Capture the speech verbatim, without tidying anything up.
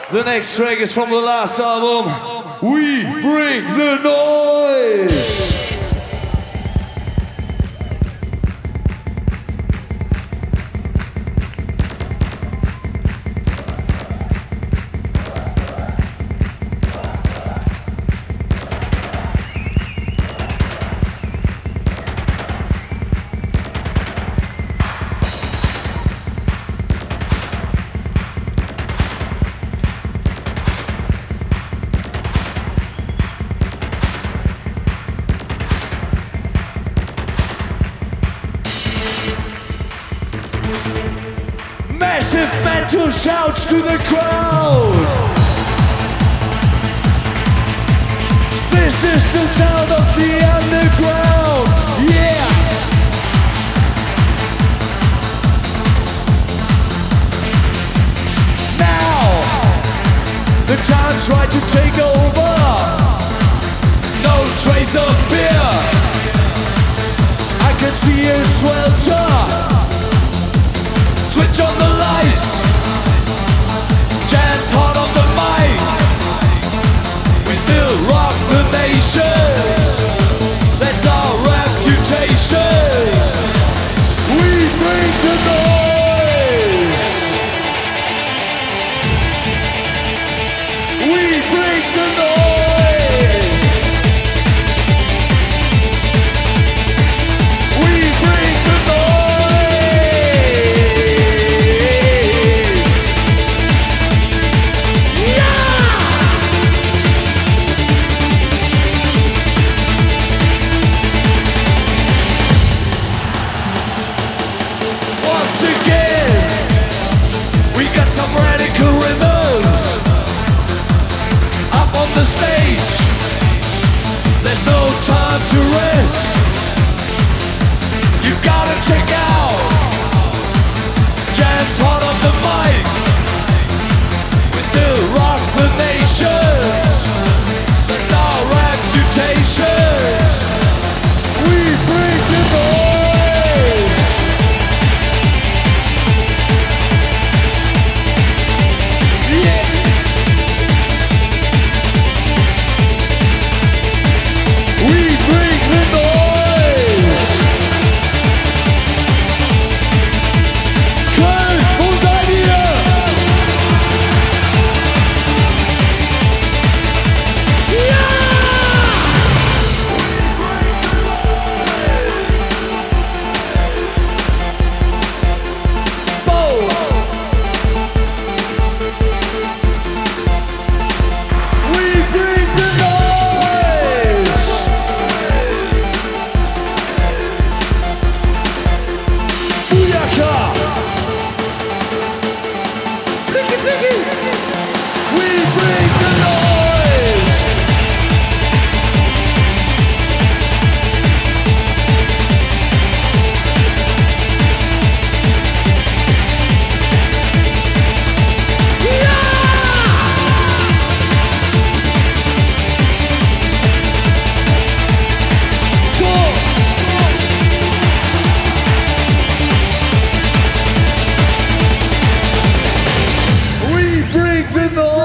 The next track is from the last album, We Bring the Noise. Massive mental shouts to the crowd. This is the sound of the underground. Yeah. Now the time's right to take over. No trace of fear. I can see a swelter. Switch on the lights. Jams hot on the mic. We still rock the nation. That's our reputation. We bring the noise. We bring the noise. We bring the noise. Some radical rhythms up on the stage. There's no time to rest. You gotta check out. Jams hot on the mic. We still rock the nation. That's our reputation. We bring the noise. The noise.